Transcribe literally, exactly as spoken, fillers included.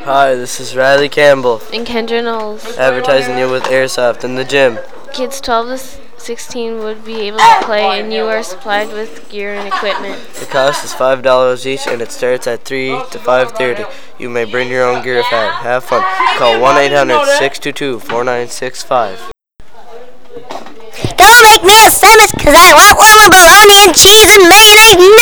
Hi, this is Riley Campbell, and Kendra Knowles. advertising you with Airsoft in the gym. Kids twelve to sixteen would be able to play, and you are supplied with gear and equipment. The cost is five dollars each, and it starts at three to five thirty. You may bring your own gear if had. Have fun. Call one eight hundred, six two two, four nine six five. Don't make me a sandwich, cause I want one with bologna and cheese and mayonnaise.